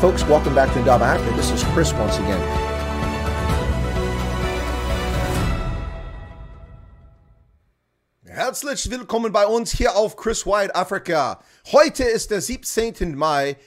folks, welcome back to Indaba Africa. This is Chris once again. Herzlich willkommen bei uns hier auf Chris Wide Africa. Heute ist der 17. Mai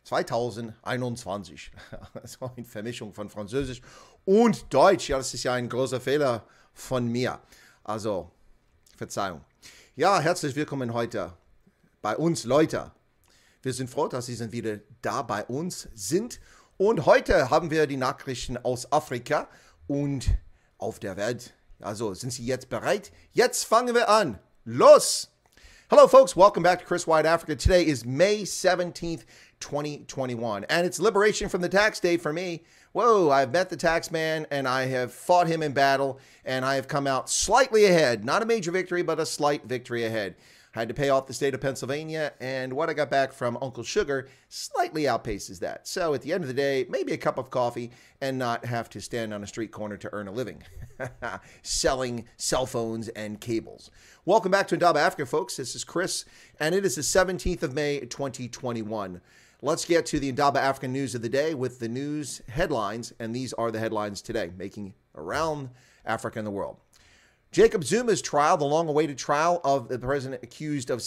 2021. Das war eine Vermischung von Französisch und Deutsch. Ja, das ist ja ein großer Fehler von mir. Also, Verzeihung. Ja, herzlich willkommen heute bei uns, Leute. Wir sind froh, dass Sie wieder da bei uns sind. Und heute haben wir die Nachrichten aus Afrika und auf der Welt. Also, sind Sie jetzt bereit? Jetzt fangen wir an. Los! Hello, folks. Welcome back to Chris Wide Africa. Today is May 17th, 2021, and it's liberation from the tax day for me. Whoa, I've met the tax man, and I have fought him in battle, and I have come out slightly ahead. Not a major victory, but a slight victory ahead. I had to pay off the state of Pennsylvania, and what I got back from Uncle Sugar slightly outpaces that. So at the end of the day, maybe a cup of coffee and not have to stand on a street corner to earn a living. Selling cell phones and cables. Welcome back to Indaba Africa, folks. This is Chris, and it is the 17th of May, 2021. Let's get to the Indaba Africa news of the day with the news headlines, and these are the headlines today, making around Africa and the world. Jacob Zuma's trial, the long-awaited trial of the president accused of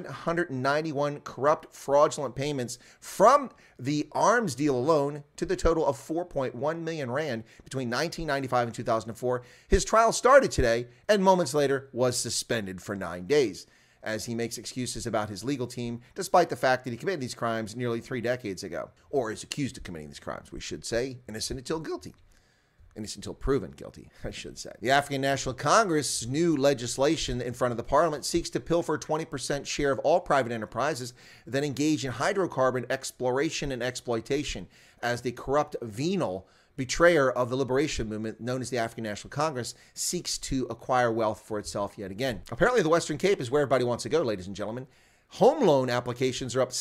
791 corrupt, fraudulent payments from the arms deal alone to the total of 4.1 million rand between 1995 and 2004. His trial started today and moments later was suspended for 9 days as he makes excuses about his legal team, despite the fact that he committed these crimes nearly 3 decades ago, or is accused of committing these crimes. We should say innocent until guilty. Innocent until proven guilty, I should say. The African National Congress' new legislation in front of the parliament seeks to pilfer 20% share of all private enterprises that engage in hydrocarbon exploration and exploitation, as the corrupt venal betrayer of the liberation movement known as the African National Congress seeks to acquire wealth for itself yet again. Apparently the Western Cape is where everybody wants to go, ladies and gentlemen. Home loan applications are up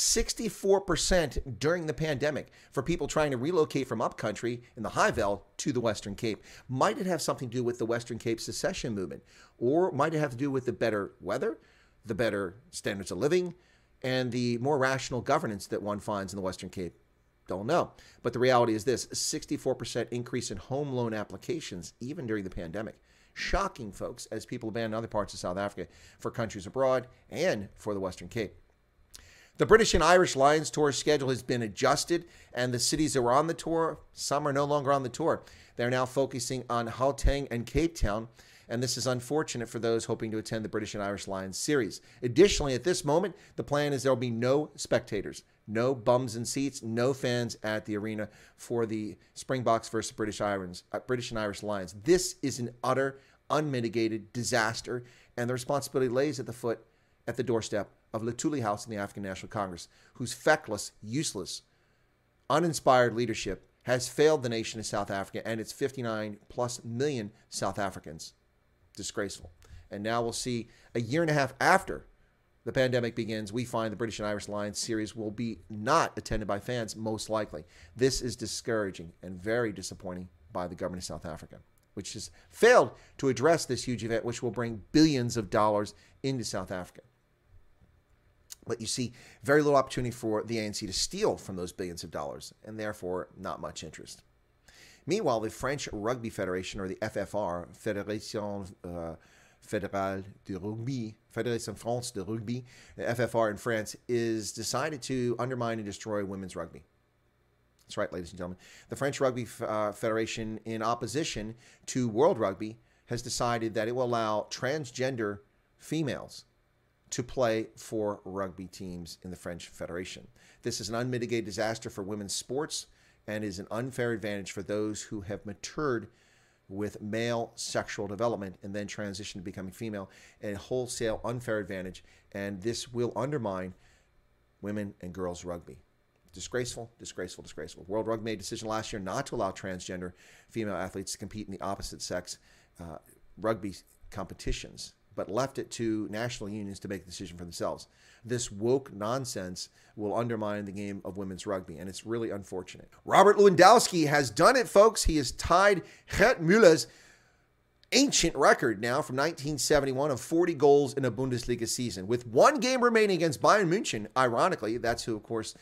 64% during the pandemic for people trying to relocate from upcountry in the Highveld to the Western Cape. Might it have something to do with the Western Cape secession movement? Or might it have to do with the better weather, the better standards of living, and the more rational governance that one finds in the Western Cape? Don't know. But the reality is this, a 64% increase in home loan applications even during the pandemic. Shocking, folks, as people abandon other parts of South Africa for countries abroad and for the Western Cape. The British and Irish Lions tour schedule has been adjusted, and the cities that were on the tour, some are no longer on the tour. They're now focusing on Gauteng and Cape Town, and this is unfortunate for those hoping to attend the British and Irish Lions series. Additionally, at this moment, the plan is there will be no spectators, no bums in seats, no fans at the arena for the Springboks versus British and Irish Lions. This is an utter, unmitigated disaster, and the responsibility lays at the doorstep of Luthuli House in the African National Congress, whose feckless, useless, uninspired leadership has failed the nation of South Africa and its 59+ million South Africans. Disgraceful. And now we'll see a year and a half after the pandemic begins, we find the British and Irish Lions series will be not attended by fans, most likely. This is discouraging and very disappointing by the government of South Africa, which has failed to address this huge event, which will bring billions of dollars into South Africa. But you see very little opportunity for the ANC to steal from those billions of dollars, and therefore not much interest. Meanwhile, the French Rugby Federation, or the FFR, Fédération Fédérale de Rugby, Fédération France de Rugby, the FFR in France, is decided to undermine and destroy women's rugby. That's right, ladies and gentlemen. The French Rugby Federation, in opposition to World Rugby, has decided that it will allow transgender females to play for rugby teams in the French Federation. This is an unmitigated disaster for women's sports and is an unfair advantage for those who have matured with male sexual development and then transition to becoming female, a wholesale unfair advantage, and this will undermine women and girls rugby. Disgraceful, disgraceful, disgraceful. World Rugby made a decision last year not to allow transgender female athletes to compete in the opposite sex rugby competitions, but left it to national unions to make a decision for themselves. This woke nonsense will undermine the game of women's rugby, and it's really unfortunate. Robert Lewandowski has done it, folks. He has tied Gert Muller's ancient record now from 1971 of 40 goals in a Bundesliga season. With one game remaining against Bayern München, ironically, that's who, of course,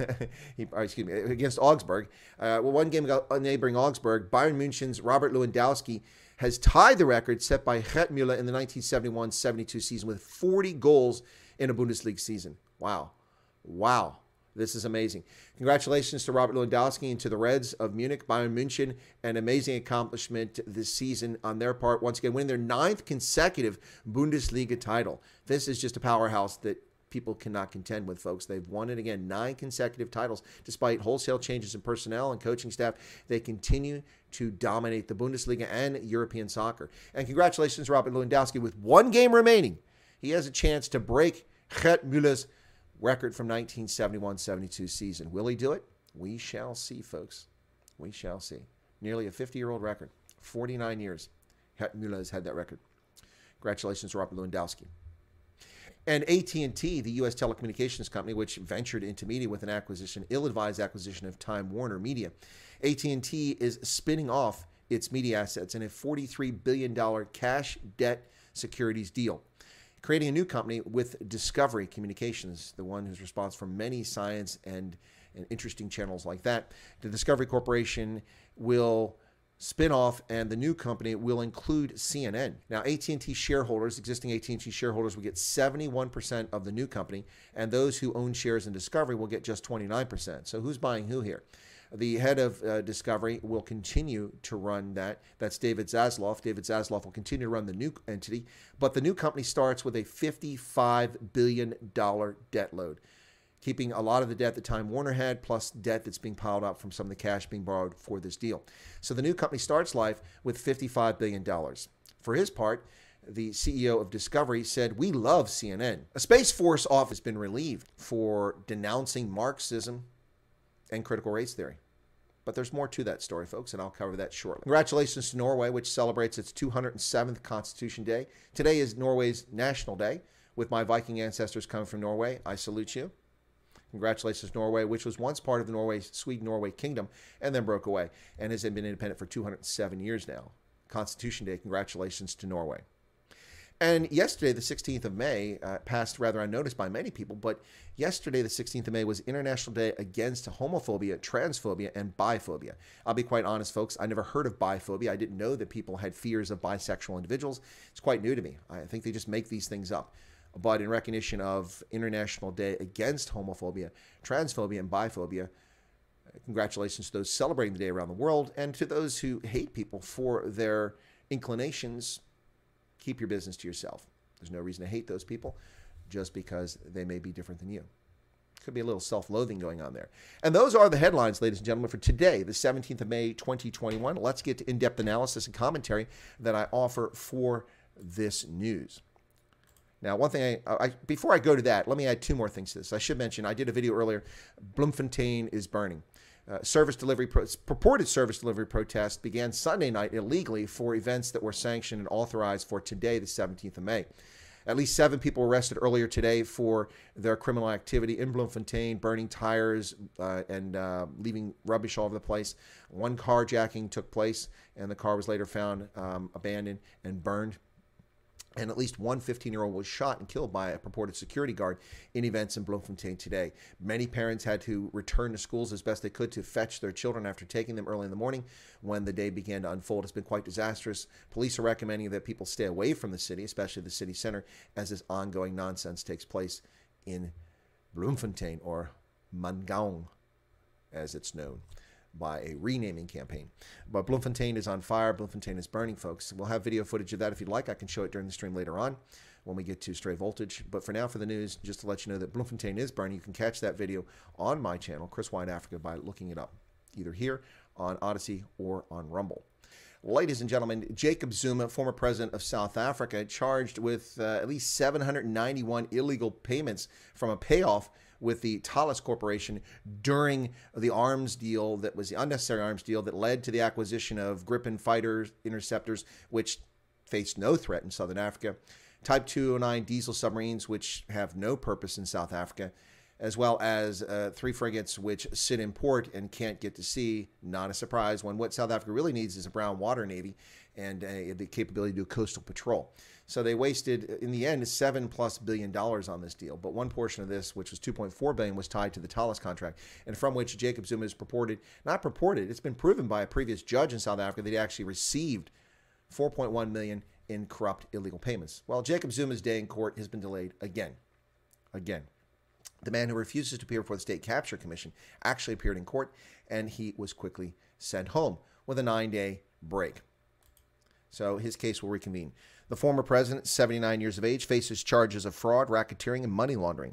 against Augsburg. One game neighboring Augsburg, Bayern München's Robert Lewandowski has tied the record set by Gerd Müller in the 1971-72 season with 40 goals in a Bundesliga season. Wow. Wow. This is amazing. Congratulations to Robert Lewandowski and to the Reds of Munich, Bayern München. An amazing accomplishment this season on their part. Once again, winning their 9th consecutive Bundesliga title. This is just a powerhouse that people cannot contend with, folks. They've won it again, 9 consecutive titles. Despite wholesale changes in personnel and coaching staff, they continue to dominate the Bundesliga and European soccer. And congratulations, Robert Lewandowski. With one game remaining, he has a chance to break Gerd Müller's record from 1971-72 season. Will he do it? We shall see, folks. We shall see. Nearly a 50-year-old record. 49 years. Gerd Müller has had that record. Congratulations, Robert Lewandowski. And AT&T, the U.S. telecommunications company, which ventured into media with an acquisition, ill-advised acquisition of Time Warner Media. AT&T is spinning off its media assets in a $43 billion cash debt securities deal, creating a new company with Discovery Communications, the one who's responsible for many science and interesting channels like that. The Discovery Corporation will spin off, and the new company will include CNN. Now, AT&T shareholders, existing AT&T shareholders, will get 71% of the new company, and those who own shares in Discovery will get just 29%. So who's buying who here? The head of Discovery will continue to run that. That's David Zaslav. David Zaslav will continue to run the new entity, but the new company starts with a $55 billion debt load, keeping a lot of the debt that Time Warner had, plus debt that's being piled up from some of the cash being borrowed for this deal. So the new company starts life with $55 billion. For his part, the CEO of Discovery said, "We love CNN." A Space Force officer has been relieved for denouncing Marxism and critical race theory. But there's more to that story, folks, and I'll cover that shortly. Congratulations to Norway, which celebrates its 207th Constitution Day. Today is Norway's National Day. With my Viking ancestors coming from Norway, I salute you. Congratulations, Norway, which was once part of the Sweden-Norway kingdom and then broke away and has been independent for 207 years now. Constitution Day, congratulations to Norway. And yesterday, the 16th of May, passed rather unnoticed by many people, but yesterday, the 16th of May, was International Day Against Homophobia, Transphobia, and Biphobia. I'll be quite honest, folks, I never heard of biphobia. I didn't know that people had fears of bisexual individuals. It's quite new to me. I think they just make these things up. But in recognition of International Day Against Homophobia, Transphobia, and Biphobia, congratulations to those celebrating the day around the world, and to those who hate people for their inclinations. Keep your business to yourself. There's no reason to hate those people just because they may be different than you. Could be a little self-loathing going on there. And those are the headlines, ladies and gentlemen, for today, the 17th of May, 2021. Let's get to in-depth analysis and commentary that I offer for this news. Now, one thing, before I go to that, let me add 2 more things to this. I should mention, I did a video earlier, Bloemfontein is burning. Purported service delivery protest began Sunday night illegally for events that were sanctioned and authorized for today, the 17th of May. At least 7 people were arrested earlier today for their criminal activity in Bloemfontein, burning tires and leaving rubbish all over the place. 1 carjacking took place, and the car was later found abandoned and burned. And at least 1 15-year-old was shot and killed by a purported security guard in events in Bloemfontein today. Many parents had to return to schools as best they could to fetch their children after taking them early in the morning when the day began to unfold. It's been quite disastrous. Police are recommending that people stay away from the city, especially the city center, as this ongoing nonsense takes place in Bloemfontein, or Mangaung, as it's known by a renaming campaign. But Bloemfontein is on fire. Bloemfontein is burning, folks. We'll have video footage of that if you'd like. I can show it during the stream later on when we get to Stray Voltage. But for now, for the news, just to let you know that Bloemfontein is burning. You can catch that video on my channel, Chris White Africa, by looking it up, either here on Odyssey or on Rumble. Ladies and gentlemen, Jacob Zuma, former president of South Africa, charged with at least 791 illegal payments from a payoff with the Thales Corporation during the arms deal that was the unnecessary arms deal that led to the acquisition of Gripen fighter interceptors, which faced no threat in Southern Africa, Type 209 diesel submarines, which have no purpose in South Africa, as well as 3 frigates which sit in port and can't get to sea. Not a surprise when what South Africa really needs is a brown water navy and the capability to do coastal patrol. So they wasted, in the end, $7+ billion on this deal. But one portion of this, which was $2.4 billion, was tied to the Thales contract, and from which Jacob Zuma is it's been proven by a previous judge in South Africa that he actually received $4.1 million in corrupt illegal payments. Well, Jacob Zuma's day in court has been delayed again. The man who refuses to appear before the State Capture Commission actually appeared in court, and he was quickly sent home with a 9-day break. So his case will reconvene. The former president, 79 years of age, faces charges of fraud, racketeering, and money laundering.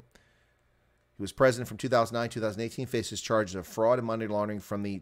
He was president from 2009-2018, faces charges of fraud and money laundering from the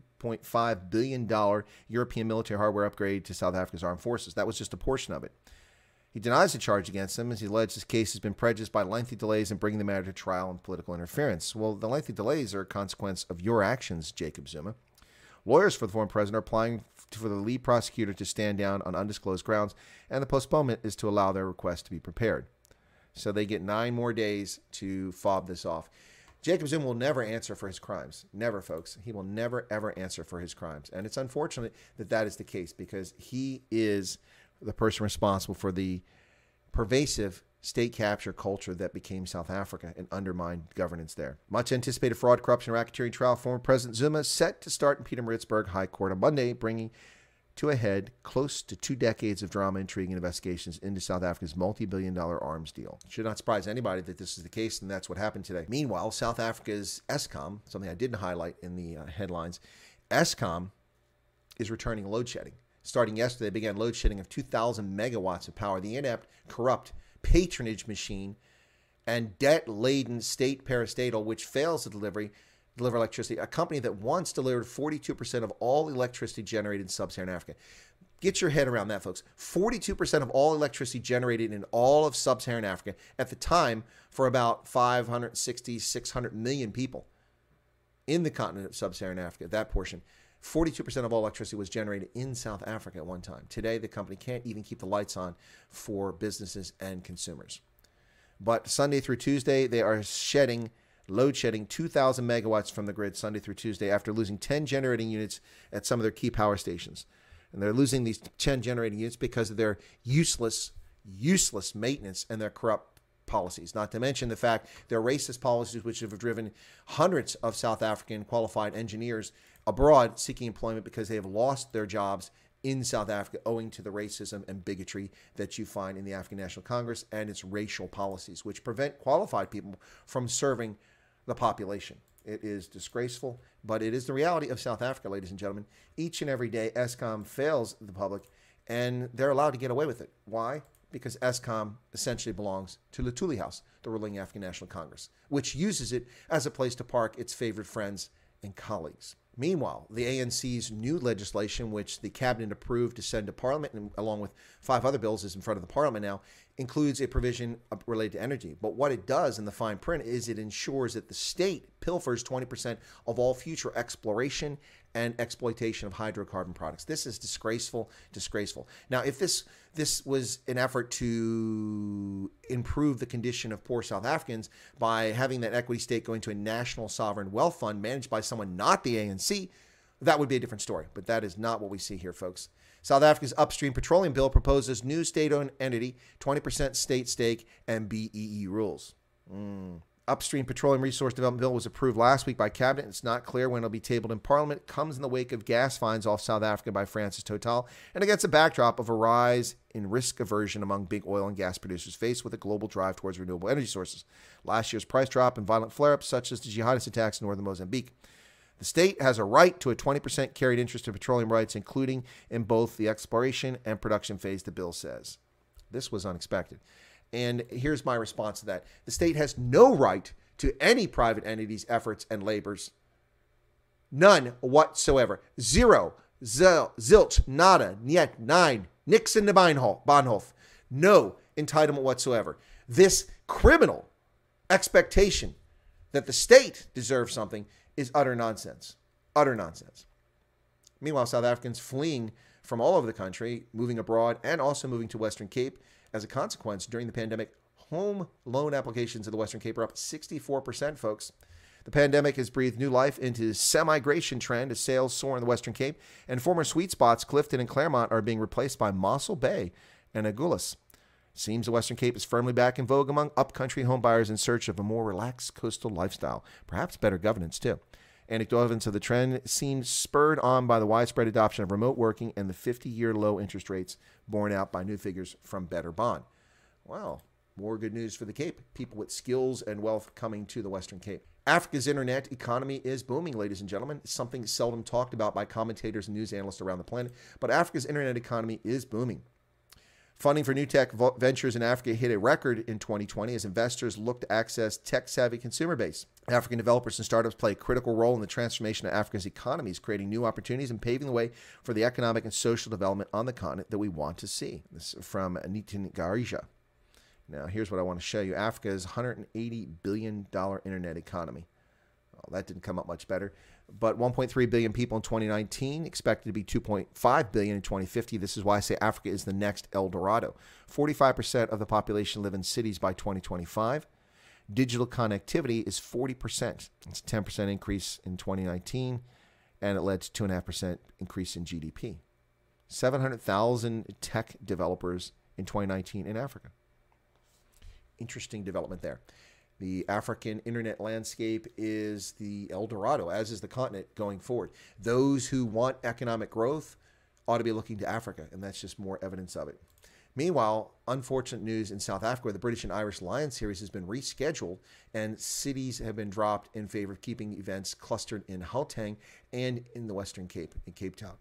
$2.5 billion European military hardware upgrade to South Africa's armed forces. That was just a portion of it. He denies the charge against him, as he alleged his case has been prejudiced by lengthy delays in bringing the matter to trial and political interference. Well, the lengthy delays are a consequence of your actions, Jacob Zuma. Lawyers for the former president are applying for the lead prosecutor to stand down on undisclosed grounds, and the postponement is to allow their request to be prepared. So they get 9 more days to fob this off. Jacob Zuma will never answer for his crimes. Never, folks. He will never, ever answer for his crimes. And it's unfortunate that that is the case, because he is the person responsible for the pervasive state capture culture that became South Africa and undermined governance there. Much anticipated fraud, corruption, and racketeering trial former President Zuma is set to start in Pietermaritzburg High Court on Monday, bringing to a head close to 2 decades of drama, intrigue, and investigations into South Africa's multi-billion-dollar arms deal. It should not surprise anybody that this is the case, and that's what happened today. Meanwhile, South Africa's Eskom, something I didn't highlight in the headlines, Eskom is returning load shedding. Starting yesterday, they began load shedding of 2,000 megawatts of power. The inept, corrupt patronage machine and debt-laden state parastatal, which fails to deliver electricity, a company that once delivered 42% of all electricity generated in sub-Saharan Africa. Get your head around that, folks. 42% of all electricity generated in all of sub-Saharan Africa at the time for about 560, 600 million people in the continent of sub-Saharan Africa, that portion. 42% of all electricity was generated in South Africa at one time. Today, the company can't even keep the lights on for businesses and consumers. But Sunday through Tuesday, they are load shedding 2,000 megawatts from the grid Sunday through Tuesday after losing 10 generating units at some of their key power stations. And they're losing these 10 generating units because of their useless maintenance and their corrupt policies, not to mention the fact their racist policies, which have driven hundreds of South African qualified engineers abroad seeking employment because they have lost their jobs in South Africa owing to the racism and bigotry that you find in the African National Congress and its racial policies, which prevent qualified people from serving the population. It is disgraceful, but it is the reality of South Africa, ladies and gentlemen. Each and every day, Eskom fails the public, and they're allowed to get away with it. Why? Because Eskom essentially belongs to Luthuli House, the ruling African National Congress, which uses it as a place to park its favorite friends and colleagues. Meanwhile, the ANC's new legislation, which the cabinet approved to send to Parliament, and along with 5 other bills is in front of the Parliament now, includes a provision related to energy. But what it does in the fine print is it ensures that the state pilfers 20% of all future exploration and exploitation of hydrocarbon products. This is disgraceful, disgraceful. Now, if this was an effort to improve the condition of poor South Africans by having that equity stake going to a national sovereign wealth fund managed by someone not the ANC, that would be a different story. But that is not what we see here, folks. South Africa's upstream petroleum bill proposes new state-owned entity, 20% state stake, and BEE rules. Upstream Petroleum Resource Development Bill was approved last week by Cabinet. It's not clear when it'll be tabled in Parliament. It comes in the wake of gas fines off South Africa by France's Total and against a backdrop of a rise in risk aversion among big oil and gas producers faced with a global drive towards renewable energy sources. Last year's price drop and violent flare-ups such as the jihadist attacks in northern Mozambique. The state has a right to a 20% carried interest in petroleum rights, including in both the exploration and production phase, the bill says. This was unexpected. And here's my response to that. The state has no right to any private entity's efforts and labors. None whatsoever. Zero. Zilch. Nada. Niet. Nein. Nix in the Bahnhof. No entitlement whatsoever. This criminal expectation that the state deserves something is utter nonsense. Utter nonsense. Meanwhile, South Africans fleeing from all over the country, moving abroad, and also moving to Western Cape, as a consequence, during the pandemic, Home loan applications in the Western Cape are up 64%, folks. The pandemic has breathed new life into the semi-migration trend as sales soar in the Western Cape, and former sweet spots Clifton and Claremont are being replaced by Mossel Bay and Agulhas. Seems the Western Cape is firmly back in vogue among upcountry homebuyers in search of a more relaxed coastal lifestyle, perhaps better governance too. Anecdotal evidence of the trend seems spurred on by the widespread adoption of remote working and the 50-year low interest rates borne out by new figures from Better Bond. Wow, more good news for the Cape. People with skills and wealth coming to the Western Cape. Africa's internet economy is booming, ladies and gentlemen. It's something seldom talked about by commentators and news analysts around the planet, but Africa's internet economy is booming. Funding for new tech ventures in Africa hit a record in 2020 as investors look to access tech-savvy consumer base. African developers and startups play a critical role in the transformation of Africa's economies, creating new opportunities and paving the way for the economic and social development on the continent that we want to see. This is from Nitin Garija. Now, here's what I want to show you. Africa's $180 billion internet economy. Well, that didn't come up much better. But 1.3 billion people in 2019, expected to be 2.5 billion in 2050. This is why I say Africa is the next El Dorado. 45% of the population live in cities by 2025. Digital connectivity is 40%. It's a 10% increase in 2019, and it led to 2.5% increase in GDP. 700,000 tech developers in 2019 in Africa. Interesting development there. The African internet landscape is the El Dorado, as is the continent going forward. Those who want economic growth ought to be looking to Africa, and that's just more evidence of it. Meanwhile, unfortunate news in South Africa, where the British and Irish Lions series has been rescheduled, and cities have been dropped in favor of keeping events clustered in Gauteng and in the Western Cape, in Cape Town.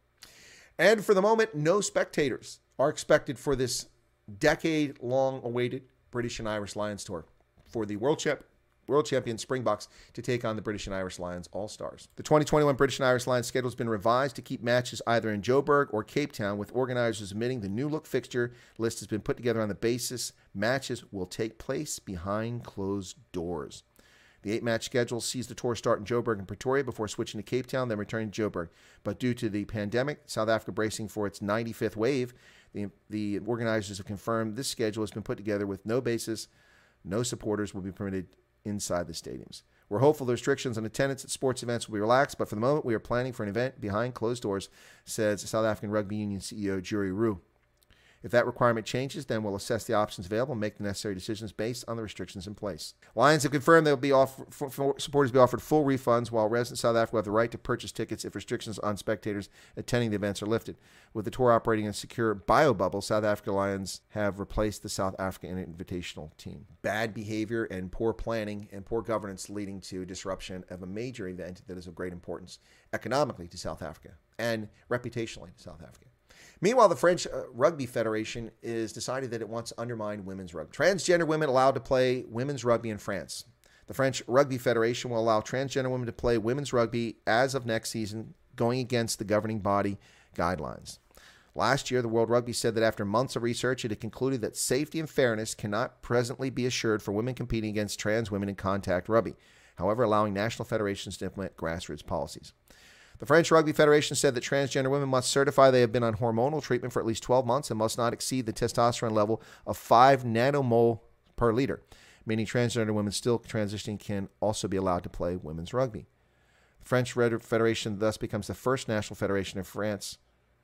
And for the moment, no spectators are expected for this decade-long awaited British and Irish Lions tour for the world champion Springboks to take on the British and Irish Lions All-Stars. The 2021 British and Irish Lions schedule has been revised to keep matches either in Joburg or Cape Town, with organizers admitting the new look fixture list has been put together on the basis matches will take place behind closed doors. The 8-match schedule sees the tour start in Joburg and Pretoria before switching to Cape Town, then returning to Joburg. But due to the pandemic, South Africa bracing for its 95th wave, the organizers have confirmed this schedule has been put together with no basis. No supporters will be permitted inside the stadiums. We're hopeful the restrictions on attendance at sports events will be relaxed, but for the moment, we are planning for an event behind closed doors, says South African Rugby Union CEO Jurie Roux. If that requirement changes, then we'll assess the options available and make the necessary decisions based on the restrictions in place. Lions have confirmed they'll be supporters be offered full refunds, while residents of South Africa have the right to purchase tickets if restrictions on spectators attending the events are lifted. With the tour operating in a secure bio bubble, South Africa Lions have replaced the South African Invitational team. Bad behavior and poor planning and poor governance leading to disruption of a major event that is of great importance economically to South Africa and reputationally to South Africa. Meanwhile, the French Rugby Federation is decided that it wants to undermine women's rugby. Transgender women allowed to play women's rugby in France. The French Rugby Federation will allow transgender women to play women's rugby as of next season, going against the governing body guidelines. Last year, the World Rugby said that after months of research, it had concluded that safety and fairness cannot presently be assured for women competing against trans women in contact rugby, however, allowing national federations to implement grassroots policies. The French Rugby Federation said that transgender women must certify they have been on hormonal treatment for at least 12 months and must not exceed the testosterone level of 5 nanomole per liter, meaning transgender women still transitioning can also be allowed to play women's rugby. The French Federation thus becomes the first national federation in France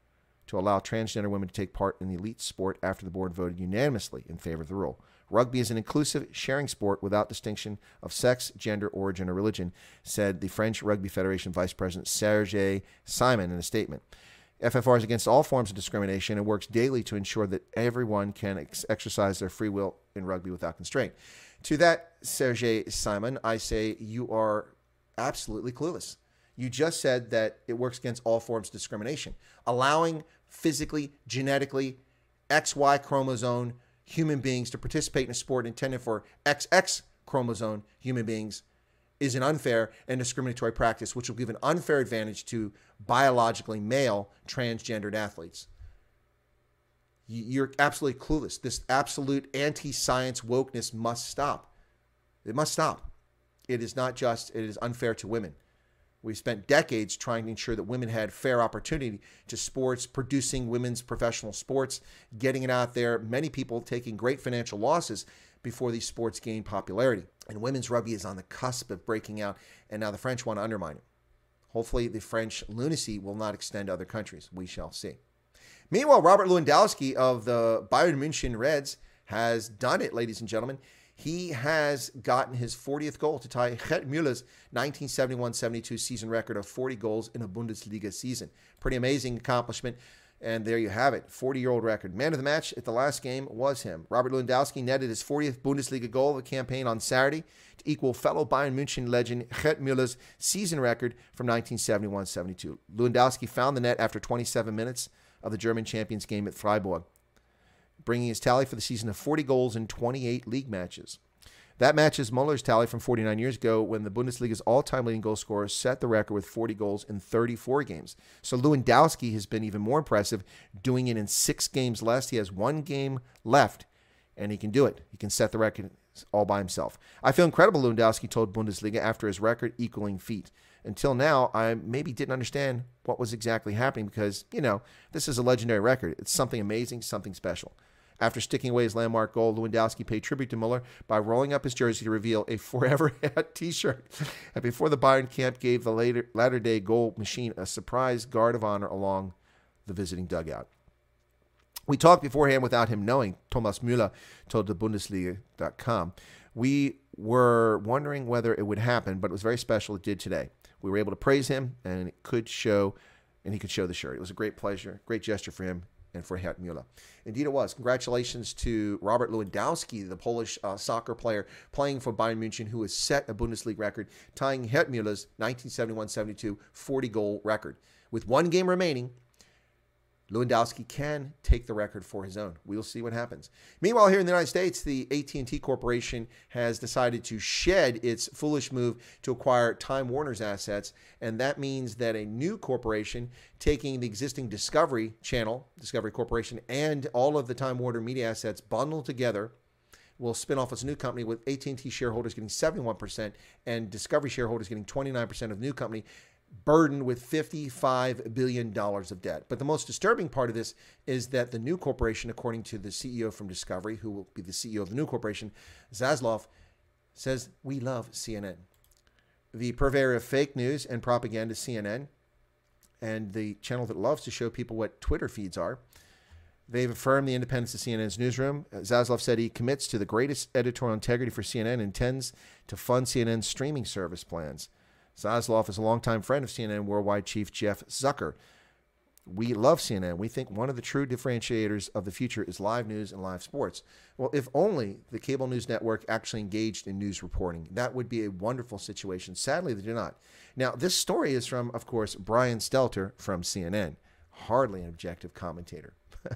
to allow transgender women to take part in the elite sport after the board voted unanimously in favor of the rule. Rugby is an inclusive, sharing sport without distinction of sex, gender, origin, or religion, said the French Rugby Federation Vice President Serge Simon in a statement. FFR is against all forms of discrimination and works daily to ensure that everyone can exercise their free will in rugby without constraint. To that, Serge Simon, I say you are absolutely clueless. You just said that it works against all forms of discrimination. Allowing physically, genetically, XY chromosome human beings to participate in a sport intended for XX chromosome human beings is an unfair and discriminatory practice, which will give an unfair advantage to biologically male transgendered athletes. You're absolutely clueless. This absolute anti-science wokeness must stop. It must stop. It is not just, it is unfair to women. We spent decades trying to ensure that women had fair opportunity to sports, producing women's professional sports, getting it out there. Many people taking great financial losses before these sports gained popularity. And women's rugby is on the cusp of breaking out, and now the French want to undermine it. Hopefully, the French lunacy will not extend to other countries. We shall see. Meanwhile, Robert Lewandowski of the Bayern München Reds has done it, ladies and gentlemen. He has gotten his 40th goal to tie Gerd Müller's 1971-72 season record of 40 goals in a Bundesliga season. Pretty amazing accomplishment. And there you have it, 40-year-old record. Man of the match at the last game was him. Robert Lewandowski netted his 40th Bundesliga goal of the campaign on Saturday to equal fellow Bayern München legend Gerd Müller's season record from 1971-72. Lewandowski found the net after 27 minutes of the German champions game at Freiburg, bringing his tally for the season of 40 goals in 28 league matches. That matches Muller's tally from 49 years ago when the Bundesliga's all-time leading goal scorer set the record with 40 goals in 34 games. So Lewandowski has been even more impressive, doing it in 6 games less. He has 1 game left, and he can do it. He can set the record all by himself. I feel incredible, Lewandowski told Bundesliga after his record equaling feat. Until now, I maybe didn't understand what was exactly happening because, this is a legendary record. It's something amazing, something special. After sticking away his landmark goal, Lewandowski paid tribute to Muller by rolling up his jersey to reveal a Forever Hat t-shirt. And before the Bayern camp gave the latter-day goal machine a surprise guard of honor along the visiting dugout. We talked beforehand without him knowing, Thomas Müller told the Bundesliga.com. We were wondering whether it would happen, but it was very special. It did today. We were able to praise him, and he could show the shirt. It was a great pleasure, great gesture for him and for Gerd Müller. Indeed it was. Congratulations to Robert Lewandowski, the Polish soccer player playing for Bayern München, who has set a Bundesliga record, tying Gerd Müller's 1971-72 40-goal record. With 1 game remaining, Lewandowski can take the record for his own. We'll see what happens. Meanwhile, here in the United States, the AT&T Corporation has decided to shed its foolish move to acquire Time Warner's assets, and that means that a new corporation taking the existing Discovery Channel, Discovery Corporation, and all of the Time Warner media assets bundled together will spin off as a new company with AT&T shareholders getting 71% and Discovery shareholders getting 29% of the new company, burdened with $55 billion of debt. But the most disturbing part of this is that the new corporation, according to the CEO from Discovery, who will be the CEO of the new corporation, Zaslav, says, "We love CNN." The purveyor of fake news and propaganda, CNN, and the channel that loves to show people what Twitter feeds are, they've affirmed the independence of CNN's newsroom. Zaslav said he commits to the greatest editorial integrity for CNN and intends to fund CNN's streaming service plans. Zaslav is a longtime friend of CNN Worldwide Chief Jeff Zucker. "We love CNN. We think one of the true differentiators of the future is live news and live sports." Well, if only the cable news network actually engaged in news reporting. That would be a wonderful situation. Sadly, they do not. Now, this story is from, of course, Brian Stelter from CNN. Hardly an objective commentator.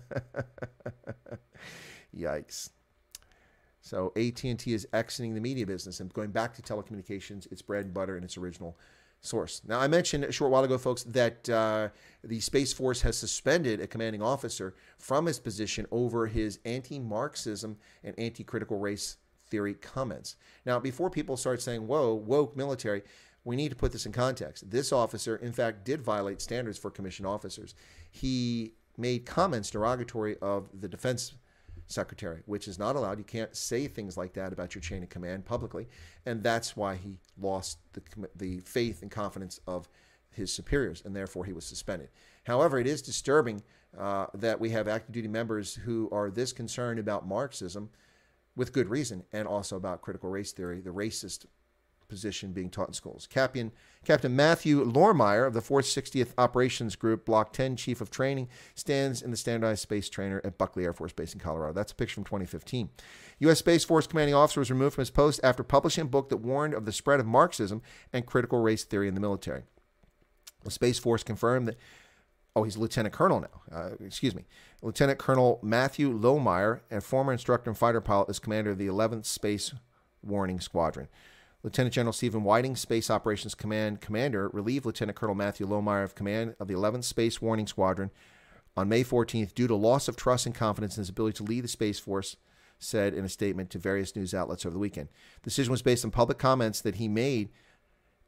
Yikes. So AT&T is exiting the media business and going back to telecommunications, its bread and butter and its original source. Now, I mentioned a short while ago, folks, that the Space Force has suspended a commanding officer from his position over his anti-Marxism and anti-critical race theory comments. Now, before people start saying, whoa, woke military, we need to put this in context. This officer, in fact, did violate standards for commissioned officers. He made comments derogatory of the defense secretary, which is not allowed. You can't say things like that about your chain of command publicly, and that's why he lost the faith and confidence of his superiors, and therefore he was suspended. However, it is disturbing that we have active duty members who are this concerned about Marxism, with good reason, and also about critical race theory, the racist position being taught in schools. Captain Matthew Lormeyer of the 460th Operations Group, Block 10 Chief of Training, stands in the Standardized Space Trainer at Buckley Air Force Base in Colorado. That's a picture from 2015. U.S. Space Force commanding officer was removed from his post after publishing a book that warned of the spread of Marxism and critical race theory in the military. The Space Force confirmed that he's a lieutenant colonel now. Lieutenant Colonel Matthew Lohmeyer, a former instructor and fighter pilot, is commander of the 11th Space Warning Squadron. Lieutenant General Stephen Whiting, Space Operations Command Commander, relieved Lieutenant Colonel Matthew Lohmeyer of command of the 11th Space Warning Squadron on May 14th due to loss of trust and confidence in his ability to lead the Space Force, said in a statement to various news outlets over the weekend. The decision was based on public comments that he made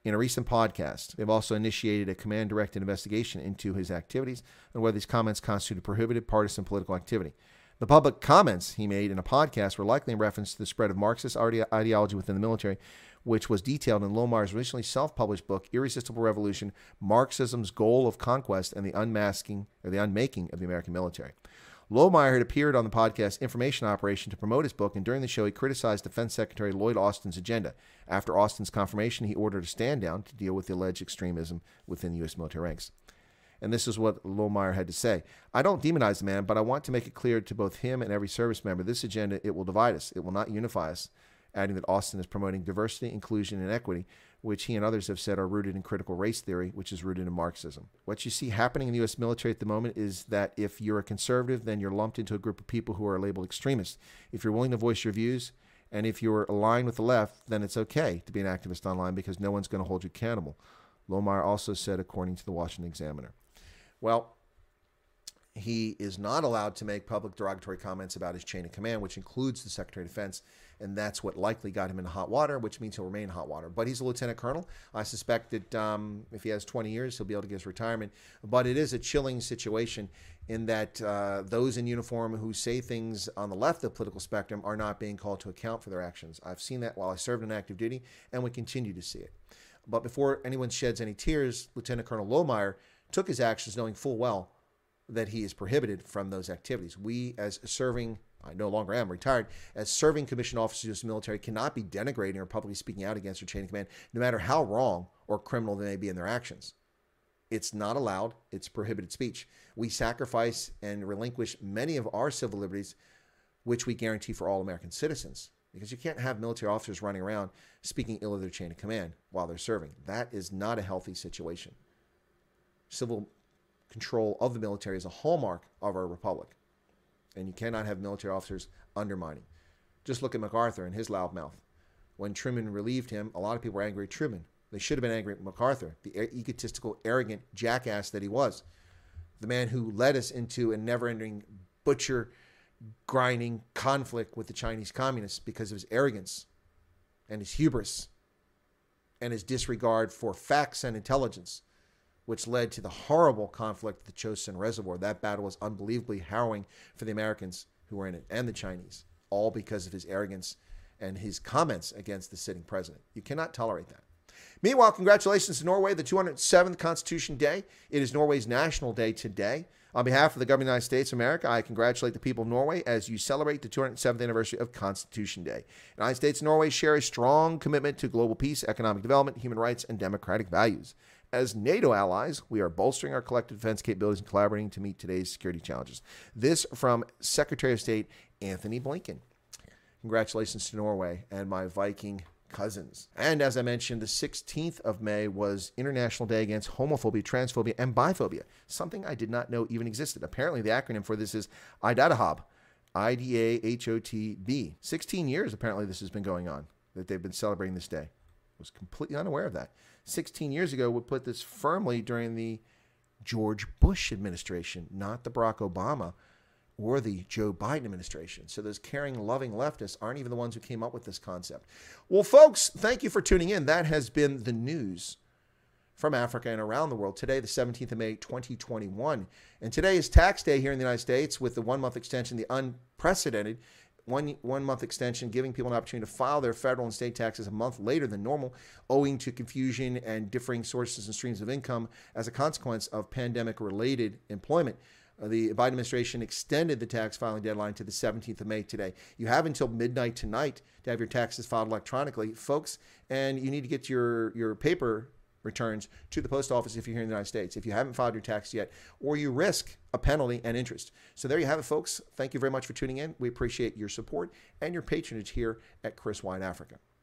in a recent podcast. They've also initiated a command-directed investigation into his activities and whether these comments constituted prohibited partisan political activity. The public comments he made in a podcast were likely in reference to the spread of Marxist ideology within the military, which was detailed in Lohmeier's recently self-published book, Irresistible Revolution, Marxism's Goal of Conquest and the Unmaking of the American Military. Lohmeier had appeared on the podcast Information Operation to promote his book, and during the show he criticized Defense Secretary Lloyd Austin's agenda. After Austin's confirmation, he ordered a stand-down to deal with the alleged extremism within the U.S. military ranks. And this is what Lohmeier had to say. I don't demonize the man, but I want to make it clear to both him and every service member, this agenda, it will divide us. It will not unify us, adding that Austin is promoting diversity, inclusion, and equity, which he and others have said are rooted in critical race theory, which is rooted in Marxism. What you see happening in the U.S. military at the moment is that if you're a conservative, then you're lumped into a group of people who are labeled extremists. If you're willing to voice your views, and if you're aligned with the left, then it's okay to be an activist online because no one's going to hold you accountable. Lohmeier also said, according to the Washington Examiner. Well, he is not allowed to make public derogatory comments about his chain of command, which includes the Secretary of Defense, and that's what likely got him into hot water, which means he'll remain in hot water. But he's a lieutenant colonel. I suspect that if he has 20 years, he'll be able to get his retirement. But it is a chilling situation in that those in uniform who say things on the left of the political spectrum are not being called to account for their actions. I've seen that while I served in active duty, and we continue to see it. But before anyone sheds any tears, Lieutenant Colonel Lohmeier took his actions knowing full well that he is prohibited from those activities. We, as serving, I no longer am retired, as serving commissioned officers of the military cannot be denigrating or publicly speaking out against their chain of command, no matter how wrong or criminal they may be in their actions. It's not allowed. It's prohibited speech. We sacrifice and relinquish many of our civil liberties, which we guarantee for all American citizens, because you can't have military officers running around speaking ill of their chain of command while they're serving. That is not a healthy situation. Civil control of the military is a hallmark of our republic, and you cannot have military officers undermining. Just look at MacArthur and his loud mouth. When Truman relieved him, a lot of people were angry at Truman. They should have been angry at MacArthur, the egotistical, arrogant jackass that he was. The man who led us into a never-ending butcher grinding conflict with the Chinese communists because of his arrogance and his hubris and his disregard for facts and intelligence, which led to the horrible conflict at the Chosin Reservoir. That battle was unbelievably harrowing for the Americans who were in it and the Chinese, all because of his arrogance and his comments against the sitting president. You cannot tolerate that. Meanwhile, congratulations to Norway, the 207th Constitution Day. It is Norway's National Day today. On behalf of the government of the United States of America, I congratulate the people of Norway as you celebrate the 207th anniversary of Constitution Day. The United States and Norway share a strong commitment to global peace, economic development, human rights, and democratic values. As NATO allies, we are bolstering our collective defense capabilities and collaborating to meet today's security challenges. This from Secretary of State Antony Blinken. Congratulations to Norway and my Viking cousins. And as I mentioned, the 16th of May was International Day Against Homophobia, Transphobia, and Biphobia, something I did not know even existed. Apparently, the acronym for this is IDAHOTB, IDAHOTB. 16 years, apparently, this has been going on, that they've been celebrating this day. I was completely unaware of that. 16 years ago would put this firmly during the George Bush administration, not the Barack Obama or the Joe Biden administration. So those caring, loving leftists aren't even the ones who came up with this concept. Well, folks, thank you for tuning in. That has been the news from Africa and around the world. Today, the 17th of May, 2021. And today is tax day here in the United States with the one-month extension, the unprecedented one-month extension, giving people an opportunity to file their federal and state taxes a month later than normal, owing to confusion and differing sources and streams of income as a consequence of pandemic-related employment. The Biden administration extended the tax filing deadline to the 17th of May today. You have until midnight tonight to have your taxes filed electronically, folks, and you need to get your paper returns to the post office if you're here in the United States, if you haven't filed your tax yet, or you risk a penalty and interest. So there you have it, folks. Thank you very much for tuning in. We appreciate your support and your patronage here at Chris White Africa.